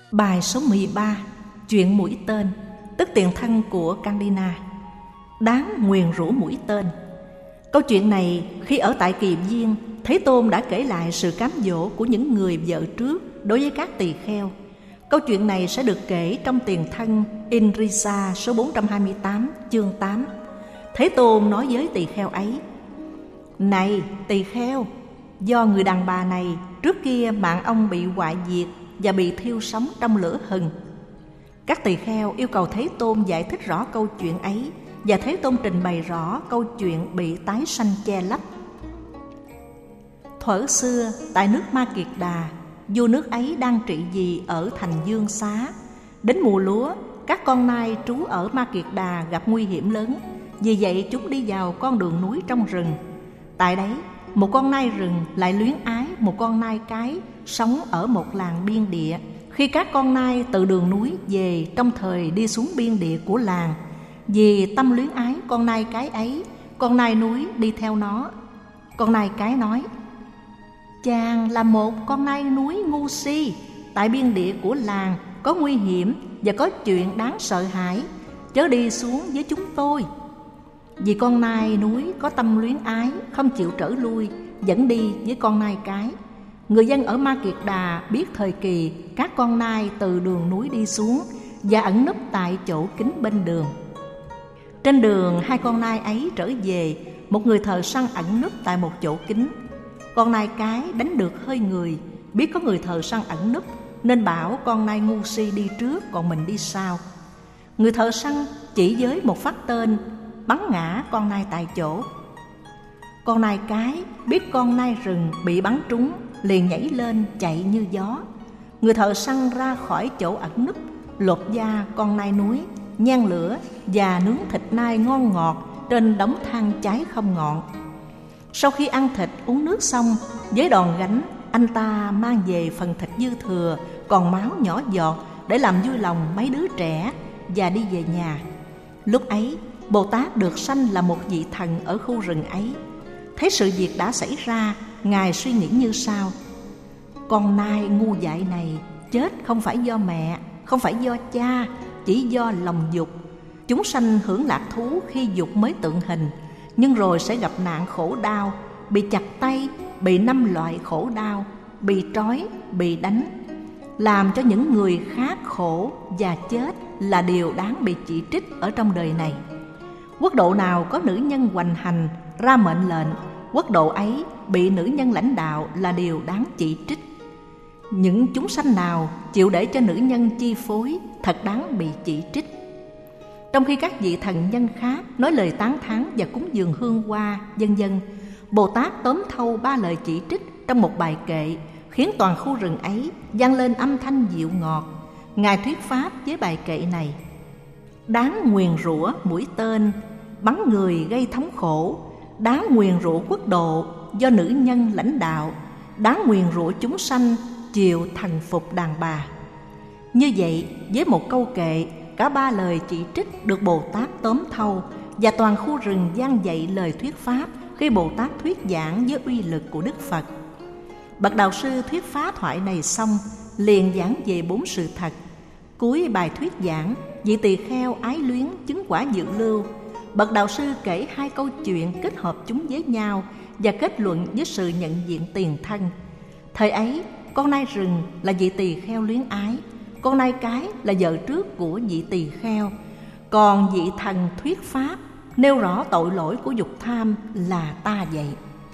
Bài số 13. Chuyện mũi tên, tức tiền thân của Candina. Đáng nguyền rủa mũi tên. Câu chuyện này khi ở tại Kỳ Viên, Thế Tôn đã kể lại sự cám dỗ của những người vợ trước đối với các tỳ kheo. Câu chuyện này sẽ được kể trong tiền thân Inrisa số 428 chương 8. Thế Tôn nói với tỳ kheo ấy: Này tỳ kheo, do người đàn bà này trước kia mạng ông bị hoại diệt và bị thiêu sống trong lửa hừng. Các tỳ kheo yêu cầu Thế Tôn giải thích rõ câu chuyện ấy, và Thế Tôn trình bày rõ câu chuyện bị tái sanh che lấp. Thuở xưa tại nước Ma Kiệt Đà, vua nước ấy đang trị vì ở thành Dương Xá. Đến mùa lúa, các con nai trú ở Ma Kiệt Đà gặp nguy hiểm lớn. Vì vậy chúng đi vào con đường núi trong rừng. Tại đấy, một con nai rừng lại luyến ái một con nai cái sống ở một làng biên địa. Khi các con nai từ đường núi về trong thời đi xuống biên địa của làng, vì tâm luyến ái con nai cái ấy, con nai núi đi theo nó. Con nai cái nói: Chàng là một con nai núi ngu si, tại biên địa của làng có nguy hiểm và có chuyện đáng sợ hãi, chớ đi xuống với chúng tôi. Vì con nai núi có tâm luyến ái, không chịu trở lui, dẫn đi với con nai cái. Người dân ở Ma Kiệt Đà biết thời kỳ các con nai từ đường núi đi xuống và ẩn núp tại chỗ kín bên đường. Trên đường hai con nai ấy trở về, một người thợ săn ẩn núp tại một chỗ kín. Con nai cái đánh được hơi người, biết có người thợ săn ẩn núp, nên bảo con nai ngu si đi trước, còn mình đi sau. Người thợ săn chỉ với một phát tên bắn ngã con nai tại chỗ. Con nai cái biết con nai rừng bị bắn trúng, liền nhảy lên chạy như gió. Người thợ săn ra khỏi chỗ ẩn núp, lột da con nai núi, nhen lửa và nướng thịt nai ngon ngọt trên đống than cháy không ngọn. Sau khi ăn thịt uống nước xong, với đòn gánh anh ta mang về phần thịt dư thừa còn máu nhỏ giọt để làm vui lòng mấy đứa trẻ và đi về nhà. Lúc ấy Bồ Tát được sanh là một vị thần ở khu rừng ấy. Thấy sự việc đã xảy ra, Ngài suy nghĩ như sau: Con nai ngu dại này chết không phải do mẹ, không phải do cha, chỉ do lòng dục. Chúng sanh hưởng lạc thú khi dục mới tượng hình, nhưng rồi sẽ gặp nạn khổ đau, bị chặt tay, bị 5 loại khổ đau, bị trói, bị đánh. Làm cho những người khác khổ và chết là điều đáng bị chỉ trích ở trong đời này. Quốc độ nào có nữ nhân hoành hành, ra mệnh lệnh, quốc độ ấy bị nữ nhân lãnh đạo là điều đáng chỉ trích. Những chúng sanh nào chịu để cho nữ nhân chi phối thật đáng bị chỉ trích. Trong khi các vị thần nhân khác nói lời tán thán và cúng dường hương hoa, vân vân, Bồ Tát tóm thâu 3 lời chỉ trích trong một bài kệ, khiến toàn khu rừng ấy vang lên âm thanh dịu ngọt. Ngài thuyết pháp với bài kệ này: Đáng nguyền rủa mũi tên, bắn người gây thống khổ. Đáng nguyền rủa quốc độ do nữ nhân lãnh đạo. Đáng nguyền rủa chúng sanh chịu thần phục đàn bà. Như vậy, với một câu kệ, cả 3 lời chỉ trích được Bồ Tát tóm thâu, và toàn khu rừng vang dậy lời thuyết pháp khi Bồ Tát thuyết giảng với uy lực của Đức Phật. Bậc đạo sư thuyết phá thoại này xong, liền giảng về 4 sự thật. Cuối bài thuyết giảng, vị tỳ kheo ái luyến chứng quả dự lưu. Bậc đạo sư kể 2 câu chuyện kết hợp chúng với nhau và kết luận với sự nhận diện tiền thân. Thời ấy, con nai rừng là vị tỳ kheo luyến ái, con nai cái là vợ trước của vị tỳ kheo, còn vị thần thuyết pháp nêu rõ tội lỗi của dục tham là ta vậy.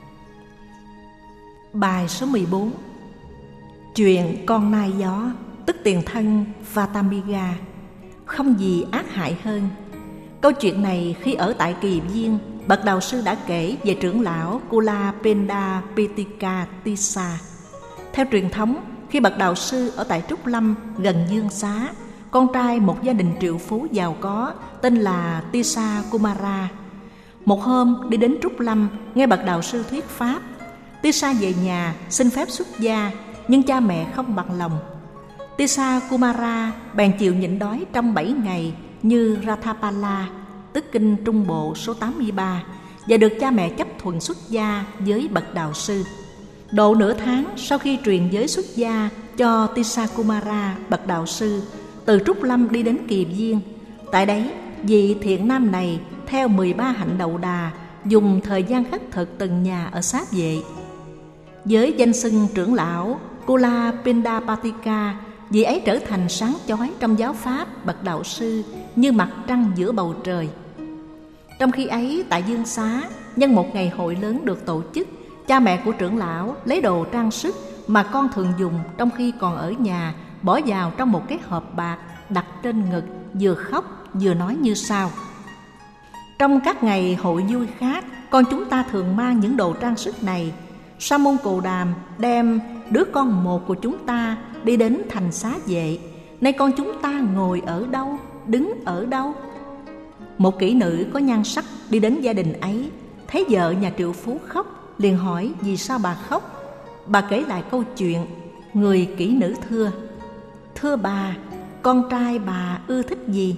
Bài số 14. Chuyện con nai gió, tức tiền thân Vatamiga. Không gì ác hại hơn. Câu chuyện này khi ở tại Kỳ Viên, bậc đạo sư đã kể về trưởng lão Kulapenda Pitika Tissa. Theo truyền thống, khi bậc đạo sư ở tại Trúc Lâm gần Dương Xá, con trai một gia đình triệu phú giàu có tên là Tissa Kumara. Một hôm đi đến Trúc Lâm, nghe bậc đạo sư thuyết pháp. Tissa về nhà xin phép xuất gia, nhưng cha mẹ không bằng lòng. Tissa Kumara bèn chịu nhịn đói trong 7 ngày như Rathapala, tức kinh Trung Bộ số 83, và được cha mẹ chấp thuận xuất gia với bậc đạo sư. Độ nửa tháng sau khi truyền giới xuất gia, cho Tisakumara, bậc đạo sư, từ Trúc Lâm đi đến Kỳ Viên. Tại đấy, vị thiện nam này theo 13 hạnh đậu đà dùng thời gian khất thực từng nhà ở Xá Vệ. Với danh xưng trưởng lão Kula Pindapatika, vị ấy trở thành sáng chói trong giáo pháp bậc đạo sư như mặt trăng giữa bầu trời. Trong khi ấy, tại Dương Xá, nhân một ngày hội lớn được tổ chức, cha mẹ của trưởng lão lấy đồ trang sức mà con thường dùng trong khi còn ở nhà, bỏ vào trong một cái hộp bạc đặt trên ngực, vừa khóc vừa nói như sau: trong các ngày hội vui khác, con chúng ta thường mang những đồ trang sức này. Sa môn Cồ Đàm đem đứa con một của chúng ta đi đến thành Xá Vệ. Nay con chúng ta ngồi ở đâu, đứng ở đâu? Một kỹ nữ có nhan sắc đi đến gia đình ấy, thấy vợ nhà triệu phú khóc, liền hỏi vì sao bà khóc. Bà kể lại câu chuyện. Người kỹ nữ thưa: thưa bà, con trai bà ưa thích gì?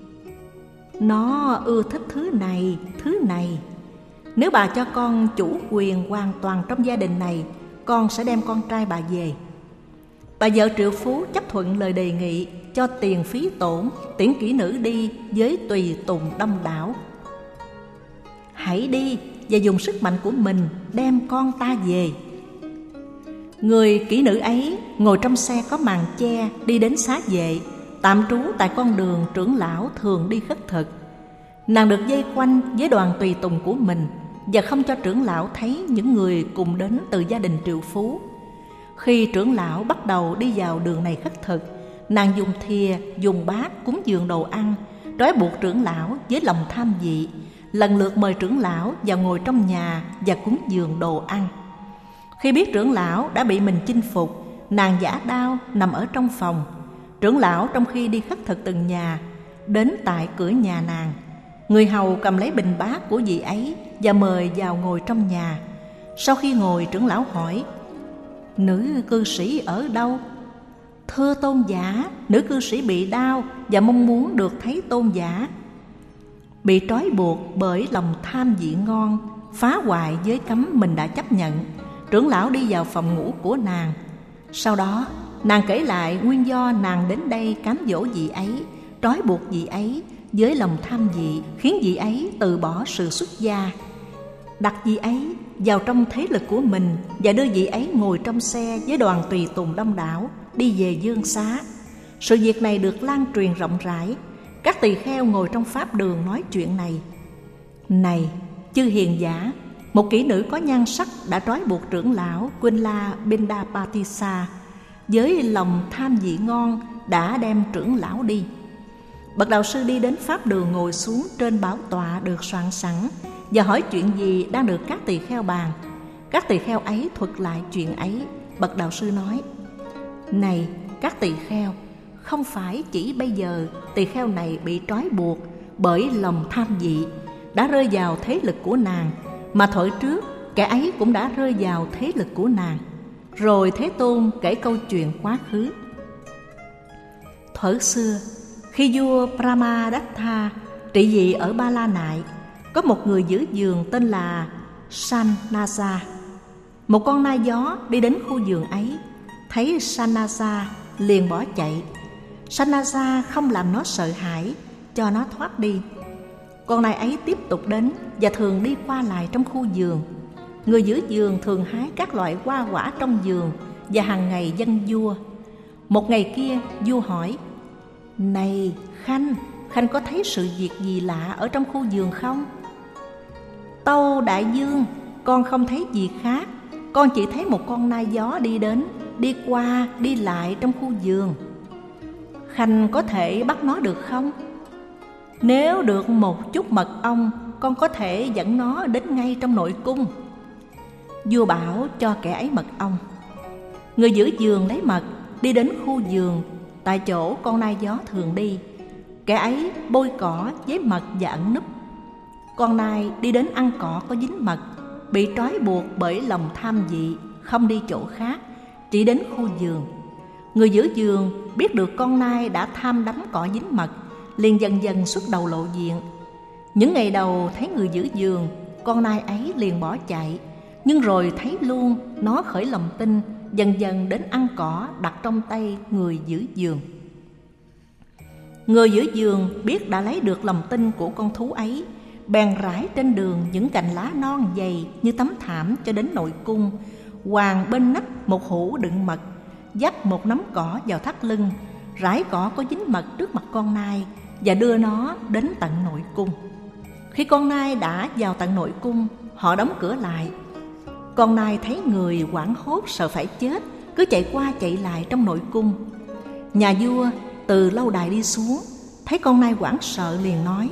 Nó ưa thích thứ này, thứ này. Nếu bà cho con chủ quyền hoàn toàn trong gia đình này, con sẽ đem con trai bà về. Bà vợ triệu phú chấp thuận lời đề nghị, cho tiền phí tổn, tiễn kỹ nữ đi với tùy tùng đông đảo. Hãy đi và dùng sức mạnh của mình đem con ta về. Người kỹ nữ ấy ngồi trong xe có màn che đi đến Xá Vệ, tạm trú tại con đường trưởng lão thường đi khất thực. Nàng được vây quanh với đoàn tùy tùng của mình và không cho trưởng lão thấy những người cùng đến từ gia đình triệu phú. Khi trưởng lão bắt đầu đi vào đường này khất thực, nàng dùng thìa, dùng bát cúng dường đồ ăn, trói buộc trưởng lão với lòng tham vị, lần lượt mời trưởng lão vào ngồi trong nhà và cúng dường đồ ăn. Khi biết trưởng lão đã bị mình chinh phục, nàng giả đao nằm ở trong phòng. Trưởng lão trong khi đi khất thực từng nhà, đến tại cửa nhà nàng. Người hầu cầm lấy bình bát của vị ấy và mời vào ngồi trong nhà. Sau khi ngồi, trưởng lão hỏi: nữ cư sĩ ở đâu? Thưa tôn giả, nữ cư sĩ bị đau và mong muốn được thấy tôn giả. Bị trói buộc bởi lòng tham vị ngon, phá hoại giới cấm mình đã chấp nhận, trưởng lão đi vào phòng ngủ của nàng. Sau đó nàng kể lại nguyên do nàng đến đây cám dỗ vị ấy, trói buộc vị ấy với lòng tham vị, khiến vị ấy từ bỏ sự xuất gia, đặt vị ấy vào trong thế lực của mình và đưa vị ấy ngồi trong xe với đoàn tùy tùng đông đảo đi về Dương Xá. Sự việc này được lan truyền rộng rãi. Các tỳ kheo ngồi trong pháp đường nói chuyện này: này chư hiền giả, một kỹ nữ có nhan sắc đã trói buộc trưởng lão Kula Bindapatisa, với lòng tham vị ngon đã đem trưởng lão đi. Bậc đạo sư đi đến pháp đường ngồi xuống trên bảo tọa được soạn sẵn và hỏi chuyện gì đang được các tỳ kheo bàn. Các tỳ kheo ấy thuật lại chuyện ấy. Bậc đạo sư nói: này các tỳ kheo, không phải chỉ bây giờ tỳ kheo này bị trói buộc bởi lòng tham vị, đã rơi vào thế lực của nàng, mà thuở trước kẻ ấy cũng đã rơi vào thế lực của nàng. Rồi Thế Tôn kể câu chuyện quá khứ. Thuở xưa, khi vua Brahmadatta trị vì ở Ba La Nại, có một người giữ giường tên là Sanasa. Một con nai gió đi đến khu vườn ấy, thấy Sanasa liền bỏ chạy. Sanasa không làm nó sợ hãi, cho nó thoát đi. Con nai ấy tiếp tục đến và thường đi qua lại trong khu vườn. Người giữ vườn thường hái các loại hoa quả trong vườn và hàng ngày dâng vua. Một ngày kia, vua hỏi: này Khanh, Khanh có thấy sự việc gì lạ ở trong khu vườn không? Tâu đại vương, con không thấy gì khác. Con chỉ thấy một con nai gió đi đến, đi qua, đi lại trong khu vườn. Khanh có thể bắt nó được không? Nếu được một chút mật ong, con có thể dẫn nó đến ngay trong nội cung. Vua bảo cho kẻ ấy mật ong. Người giữ vườn lấy mật, đi đến khu vườn tại chỗ con nai gió thường đi. Kẻ ấy bôi cỏ với mật và ẩn núp. Con nai đi đến ăn cỏ có dính mật, bị trói buộc bởi lòng tham vị, không đi chỗ khác, chỉ đến khu vườn. Người giữ vườn biết được con nai đã tham đắm cỏ dính mật, liền dần dần xuất đầu lộ diện. Những ngày đầu thấy người giữ vườn, con nai ấy liền bỏ chạy, nhưng rồi thấy luôn nó khởi lòng tin dần dần đến ăn cỏ đặt trong tay người giữ giường. Người giữ giường biết đã lấy được lòng tin của con thú ấy, bèn rải trên đường những cành lá non dày như tấm thảm cho đến nội cung, quàng bên nách một hũ đựng mật, dắt một nắm cỏ vào thắt lưng, rải cỏ có dính mật trước mặt con nai và đưa nó đến tận nội cung. Khi con nai đã vào tận nội cung, họ đóng cửa lại. Con nai thấy người hoảng hốt sợ phải chết, cứ chạy qua chạy lại trong nội cung. Nhà vua từ lâu đài đi xuống, thấy con nai hoảng sợ liền nói: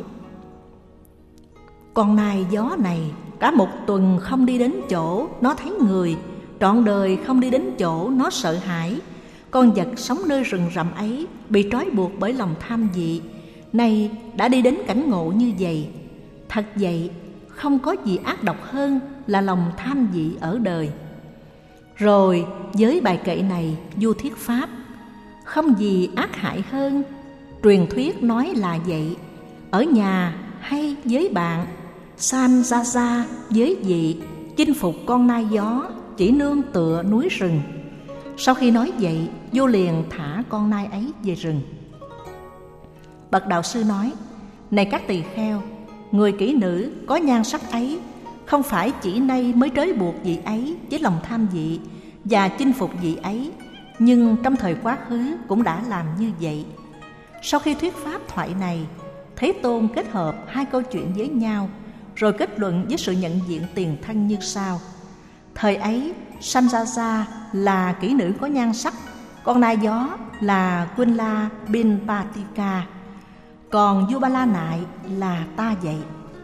con nai gió này cả một tuần không đi đến chỗ nó thấy người, trọn đời không đi đến chỗ nó sợ hãi. Con vật sống nơi rừng rậm ấy bị trói buộc bởi lòng tham dị, nay đã đi đến cảnh ngộ như vậy. Thật vậy, không có gì ác độc hơn là lòng tham dị ở đời. Rồi với bài kệ này vua thuyết pháp: không gì ác hại hơn. Truyền thuyết nói là vậy, ở nhà hay với bạn, san ra ra với vị, chinh phục con nai gió chỉ nương tựa núi rừng. Sau khi nói vậy, vua liền thả con nai ấy về rừng. Bậc đạo sư nói: này các tỳ kheo, người kỹ nữ có nhan sắc ấy không phải chỉ nay mới trói buộc vị ấy với lòng tham dị và chinh phục vị ấy, nhưng trong thời quá khứ cũng đã làm như vậy. Sau khi thuyết pháp thoại này, Thế Tôn kết hợp hai câu chuyện với nhau, rồi kết luận với sự nhận diện tiền thân như sau. Thời ấy, Sanjaya là kỹ nữ có nhan sắc, con nai gió là Kunla bin Patika, còn vua Ba La Nại là ta vậy.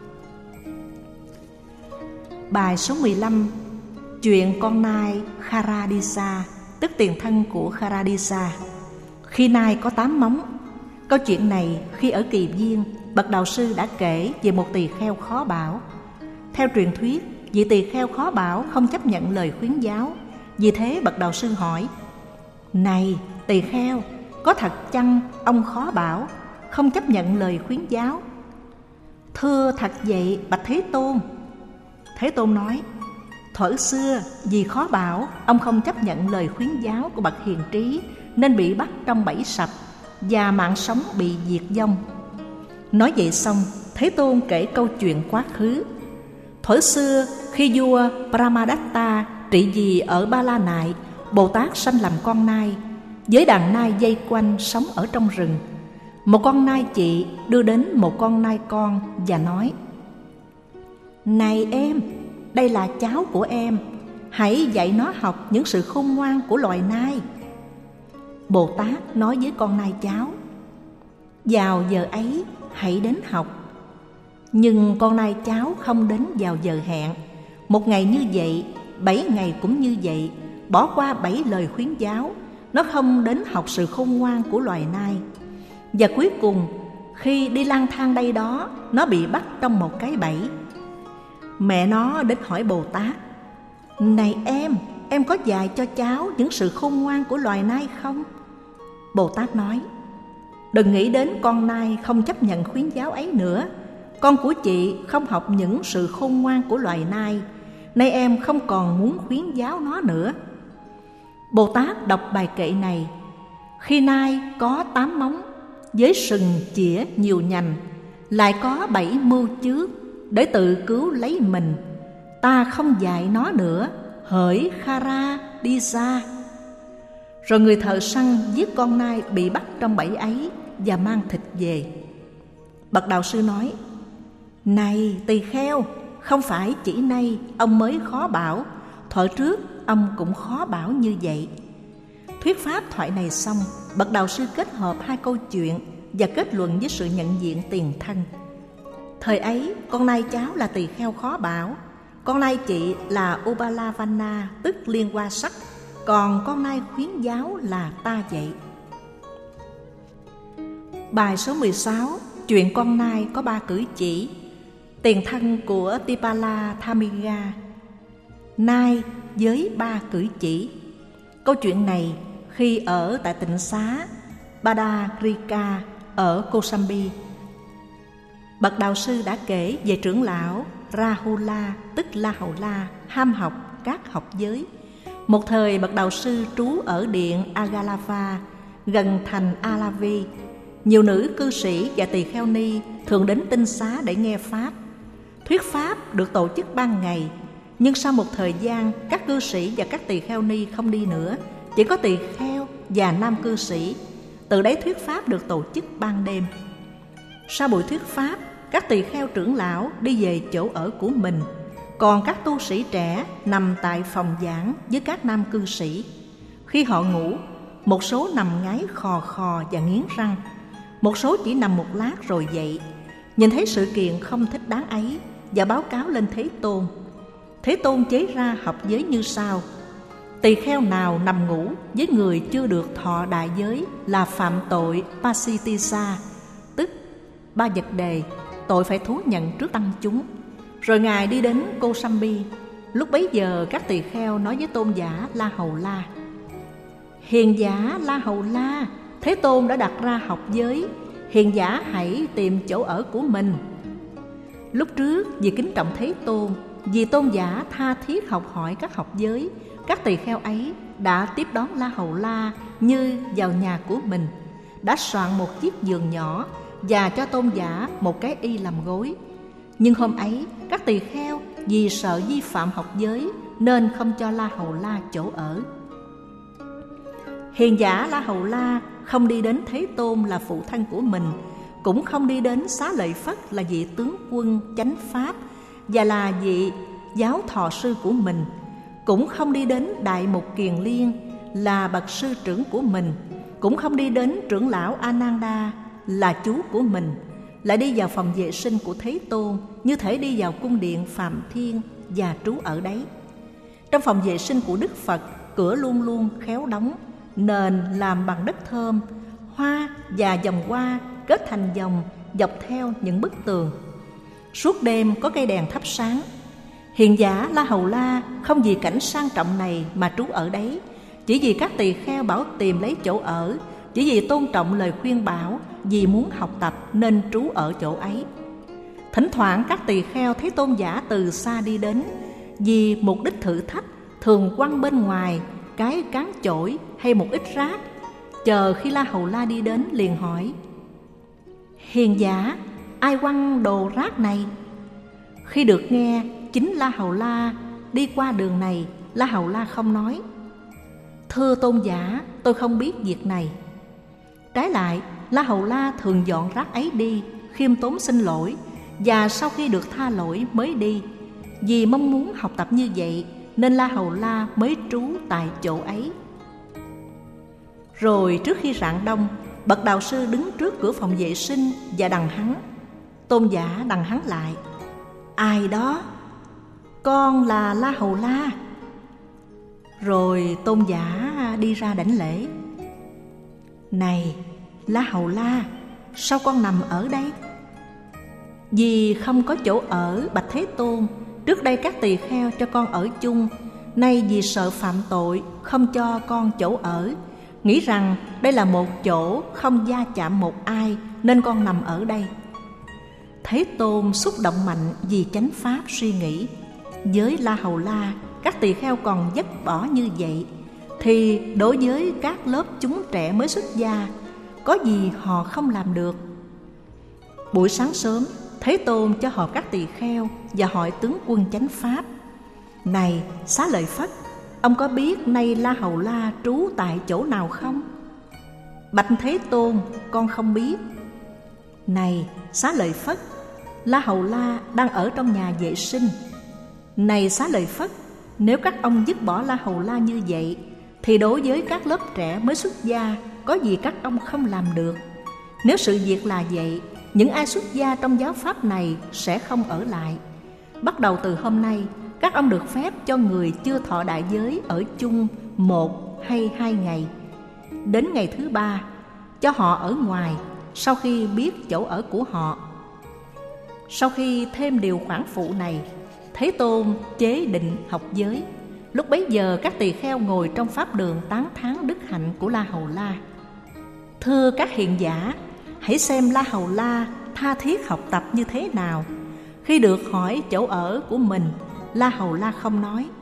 Bài số 15. Chuyện con nai Kharadisa, tức tiền thân của Kharadisa. Khi nai có 8 móng. Câu chuyện này khi ở Kỳ Viên, bậc đạo sư đã kể về một tỳ kheo khó bảo. Theo truyền thuyết, vị tỳ kheo khó bảo không chấp nhận lời khuyến giáo. Vì thế bậc đạo sư hỏi: này tỳ kheo, có thật chăng ông khó bảo, không chấp nhận lời khuyến giáo? Thưa thật vậy bạch Thế Tôn. Thế Tôn nói: thuở xưa vì khó bảo, ông không chấp nhận lời khuyến giáo của bậc hiền trí, nên bị bắt trong bẫy sập và mạng sống bị diệt vong. Nói vậy xong, Thế Tôn kể câu chuyện quá khứ. Thuở xưa khi vua Brahmadatta trị vì ở Ba La Nại, Bồ Tát sanh làm con nai, với đàn nai dây quanh sống ở trong rừng. Một con nai chị đưa đến một con nai con và nói: này em, đây là cháu của em, hãy dạy nó học những sự khôn ngoan của loài nai. Bồ Tát nói với con nai cháu: vào giờ ấy hãy đến học. Nhưng con nai cháu không đến vào giờ hẹn. Một ngày như vậy, 7 ngày cũng như vậy, bỏ qua 7 lời khuyến giáo, nó không đến học sự khôn ngoan của loài nai. Và cuối cùng, khi đi lang thang đây đó, nó bị bắt trong một cái bẫy. Mẹ nó đến hỏi Bồ Tát: này em có dạy cho cháu những sự khôn ngoan của loài nai không? Bồ Tát nói: đừng nghĩ đến con nai không chấp nhận khuyến giáo ấy nữa. Con của chị không học những sự khôn ngoan của loài nai, nay em không còn muốn khuyến giáo nó nữa. Bồ Tát đọc bài kệ này: khi nai có 8 móng, với sừng chĩa nhiều nhành, lại có 7 mưu chước để tự cứu lấy mình, ta không dạy nó nữa, hỡi Khara đi ra. Rồi người thợ săn giết con nai bị bắt trong bẫy ấy và mang thịt về. Bậc đạo sư nói: này tỳ kheo, không phải chỉ nay ông mới khó bảo, thuở trước ông cũng khó bảo như vậy. Thuyết pháp thoại này xong, bậc đạo sư kết hợp hai câu chuyện và kết luận với sự nhận diện tiền thân. Thời ấy, con nai cháu là tỳ kheo khó bảo, con nai chị là Ubalavana, tức liên hoa sắc, còn con nai khuyến giáo là ta vậy. Bài số 16. Chuyện con nai có 3 cử chỉ. Tiền thân của Tipala Thamiga. Nai với 3 cử chỉ. Câu chuyện này khi ở tại tịnh xá Badagrika ở Kosambi, bậc đạo sư đã kể về trưởng lão Rahula, tức La Hầu La, ham học các học giới. Một thời bậc đạo sư trú ở điện Agalava, gần thành Alavi. Nhiều nữ cư sĩ và tỳ kheo ni thường đến tinh xá để nghe pháp. Thuyết pháp được tổ chức ban ngày, nhưng sau một thời gian, các cư sĩ và các tỳ kheo ni không đi nữa, chỉ có tỳ kheo và nam cư sĩ. Từ đấy thuyết pháp được tổ chức ban đêm. Sau buổi thuyết pháp, các tỳ kheo trưởng lão đi về chỗ ở của mình, còn các tu sĩ trẻ nằm tại phòng giảng với các nam cư sĩ. Khi họ ngủ, một số nằm ngáy khò khò và nghiến răng, một số chỉ nằm một lát rồi dậy, nhìn thấy sự kiện không thích đáng ấy và báo cáo lên Thế Tôn. Thế Tôn chế ra học giới như sau: tỳ kheo nào nằm ngủ với người chưa được thọ đại giới là phạm tội Pasitisa, tức 3 vật đề, tội phải thú nhận trước tăng chúng. Rồi Ngài đi đến Kosambi. Lúc bấy giờ các tỳ kheo nói với tôn giả La Hầu La: hiền giả La Hầu La, Thế Tôn đã đặt ra học giới, hiền giả hãy tìm chỗ ở của mình. Lúc trước vì kính trọng Thế Tôn, vì tôn giả tha thiết học hỏi các học giới, các tỳ kheo ấy đã tiếp đón La Hầu La như vào nhà của mình, đã soạn một chiếc giường nhỏ và cho tôn giả một cái y làm gối. Nhưng hôm ấy các tỳ kheo vì sợ vi phạm học giới nên không cho La Hầu La chỗ ở. Hiền giả La Hầu La không đi đến Thế Tôn là phụ thân của mình, cũng không đi đến Xá Lợi Phất là vị tướng quân chánh pháp và là vị giáo thọ sư của mình, cũng không đi đến Đại Mục Kiền Liên là bậc sư trưởng của mình, cũng không đi đến trưởng lão Ananda là chú của mình, lại đi vào phòng vệ sinh của Thế Tôn như thể đi vào cung điện Phạm Thiên và trú ở đấy. Trong phòng vệ sinh của Đức Phật, cửa luôn luôn khéo đóng, nền làm bằng đất thơm, hoa và vòng hoa kết thành vòng dọc theo những bức tường. Suốt đêm có cây đèn thắp sáng. Hiền giả La Hầu La không vì cảnh sang trọng này mà trú ở đấy, chỉ vì các tỳ kheo bảo tìm lấy chỗ ở, chỉ vì tôn trọng lời khuyên bảo, vì muốn học tập nên trú ở chỗ ấy. Thỉnh thoảng các tỳ kheo thấy tôn giả từ xa đi đến, vì mục đích thử thách, thường quăng bên ngoài cái cán chổi hay một ít rác. Chờ khi La Hầu La đi đến liền hỏi: hiền giả, ai quăng đồ rác này? Khi được nghe chính La Hầu La đi qua đường này, La Hầu La không nói: thưa tôn giả, tôi không biết việc này. Trái lại, La Hầu La thường dọn rác ấy đi, khiêm tốn xin lỗi, và sau khi được tha lỗi mới đi. Vì mong muốn học tập như vậy nên La Hầu La mới trú tại chỗ ấy. Rồi trước khi rạng đông, bậc đạo sư đứng trước cửa phòng vệ sinh và đằng hắn. Tôn giả đằng hắn lại: ai đó? Con là La Hầu La. Rồi tôn giả đi ra đảnh lễ: này La Hầu La, sao con nằm ở đây? Vì không có chỗ ở, bạch Thế Tôn, trước đây các tỳ kheo cho con ở chung, nay vì sợ phạm tội không cho con chỗ ở, nghĩ rằng đây là một chỗ không va chạm một ai nên con nằm ở đây. Thế Tôn xúc động mạnh vì chánh pháp suy nghĩ: với La Hầu La các tỳ kheo còn vứt bỏ như vậy, thì đối với các lớp chúng trẻ mới xuất gia, có gì họ không làm được. Buổi sáng sớm, Thế Tôn cho họp các tỳ kheo và hỏi tướng quân chánh pháp: này Xá Lợi Phất, ông có biết nay La Hầu La trú tại chỗ nào không? Bạch Thế Tôn, con không biết. Này Xá Lợi Phất, La Hầu La đang ở trong nhà vệ sinh. Này Xá Lợi Phất, nếu các ông dứt bỏ La Hầu La như vậy, thì đối với các lớp trẻ mới xuất gia, có gì các ông không làm được. Nếu sự việc là vậy, những ai xuất gia trong giáo pháp này sẽ không ở lại. Bắt đầu từ hôm nay, các ông được phép cho người chưa thọ đại giới ở chung 1 hay 2 ngày. Đến ngày thứ 3, cho họ ở ngoài sau khi biết chỗ ở của họ. Sau khi thêm điều khoản phụ này, Thế Tôn chế định học giới. Lúc bấy giờ các tỳ kheo ngồi trong pháp đường tán thán đức hạnh của La Hầu La. Thưa các hiền giả, hãy xem La Hầu La tha thiết học tập như thế nào. Khi được hỏi chỗ ở của mình, La Hầu La không nói.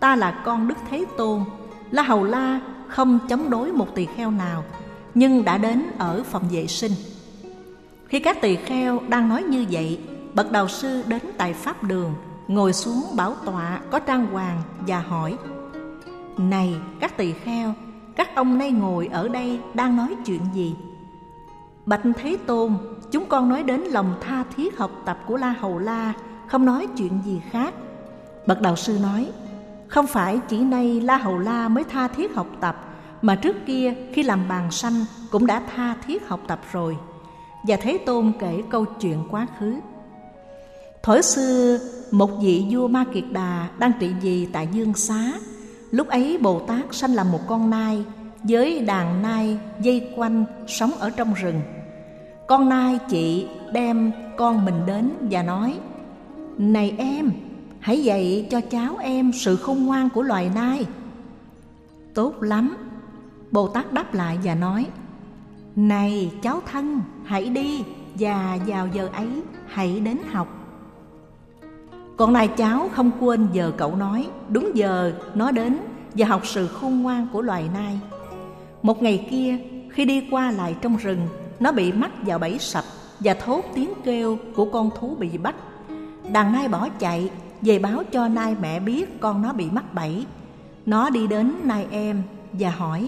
ta là con Đức Thế Tôn. La Hầu La không chống đối một tỳ kheo nào, nhưng đã đến ở phòng vệ sinh. Khi các tỳ kheo đang nói như vậy, bậc đạo sư đến tại pháp đường, ngồi xuống bảo tọa có trang hoàng và hỏi: Này các tỳ kheo, các ông nay ngồi ở đây đang nói chuyện gì? Bạch Thế Tôn, chúng con nói đến lòng tha thiết học tập của La Hầu La, không nói chuyện gì khác. Bậc đạo sư nói: Không phải chỉ nay La Hầu La mới tha thiết học tập, mà trước kia khi làm bàn sanh cũng đã tha thiết học tập rồi. Và Thế Tôn kể câu chuyện quá khứ. Thuở xưa, một vị vua Ma Kiệt Đà đang trị vì tại Dương Xá. Lúc ấy Bồ Tát sanh làm một con nai, với đàn nai dây quanh sống ở trong rừng. Con nai chị đem con mình đến và nói: Này em, hãy dạy cho cháu em sự khôn ngoan của loài nai. Tốt lắm, Bồ Tát đáp lại và nói: Này cháu thân, hãy đi, và vào giờ ấy hãy đến học. Con nai cháu không quên giờ cậu nói, đúng giờ nó đến và học sự khôn ngoan của loài nai. Một ngày kia, khi đi qua lại trong rừng, nó bị mắc vào bẫy sập và thốt tiếng kêu của con thú bị bắt. Đàn nai bỏ chạy về báo cho nai mẹ biết con nó bị mắc bẫy. Nó đi đến nai em và hỏi: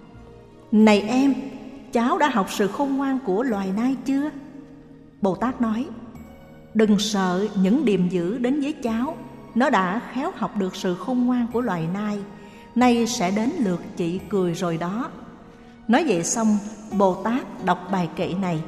Này em, cháu đã học sự khôn ngoan của loài nai chưa? Bồ Tát nói: Đừng sợ những điềm dữ đến với cháu, nó đã khéo học được sự khôn ngoan của loài nai, nay sẽ đến lượt chị cười rồi đó. Nói vậy xong, Bồ Tát đọc bài kệ này: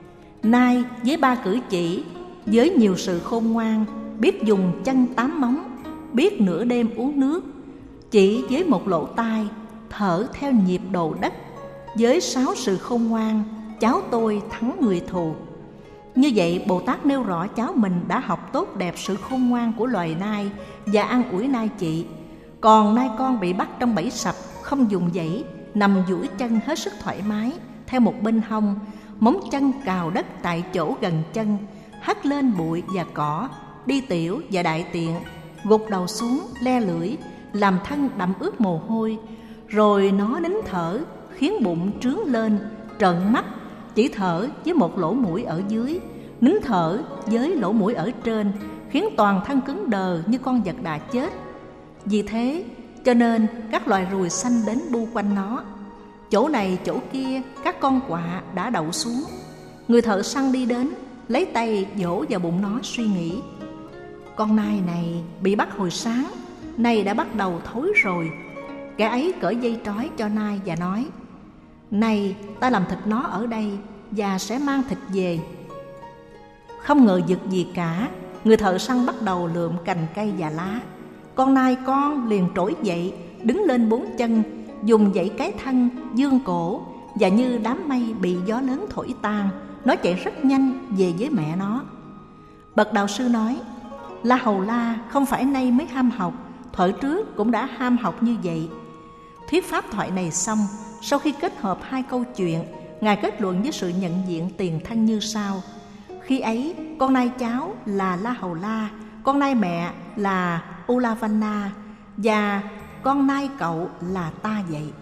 Nai với ba cử chỉ, với nhiều sự khôn ngoan, biết dùng chân 8 móng, biết nửa đêm uống nước, chỉ với một lỗ tai, thở theo nhịp độ đất. Với 6 sự khôn ngoan, cháu tôi thắng người thù. Như vậy Bồ Tát nêu rõ cháu mình đã học tốt đẹp sự khôn ngoan của loài nai và an ủi nai chị. Còn nai con bị bắt trong bẫy sập, không dùng dãy, nằm duỗi chân hết sức thoải mái theo một bên hông, móng chân cào đất tại chỗ gần chân, hất lên bụi và cỏ, đi tiểu và đại tiện, gục đầu xuống le lưỡi, làm thân đẫm ướt mồ hôi. Rồi nó nín thở, khiến bụng trướng lên, trợn mắt, chỉ thở với một lỗ mũi ở dưới, nín thở với lỗ mũi ở trên, khiến toàn thân cứng đờ như con vật đã chết. Vì thế cho nên các loài ruồi xanh đến bu quanh nó. Chỗ này chỗ kia các con quạ đã đậu xuống. Người thợ săn đi đến, lấy tay vỗ vào bụng nó suy nghĩ: Con nai này bị bắt hồi sáng, nay đã bắt đầu thối rồi. Kẻ ấy cởi dây trói cho nai và nói: Này, ta làm thịt nó ở đây và sẽ mang thịt về. Không ngờ vực gì cả, người thợ săn bắt đầu lượm cành cây và lá. Con nai con liền trỗi dậy, đứng lên 4 chân, dùng dãy cái thân, dương cổ, và như đám mây bị gió lớn thổi tan, nó chạy rất nhanh về với mẹ nó. Bậc đạo sư nói: La Hầu La không phải nay mới ham học, thuở trước cũng đã ham học như vậy. Thuyết pháp thoại này xong, sau khi kết hợp 2 câu chuyện, Ngài kết luận với sự nhận diện tiền thân như sau: Khi ấy, con nai cháu là La Hầu La, con nai mẹ là Ulavanna, và con nai cậu là ta vậy.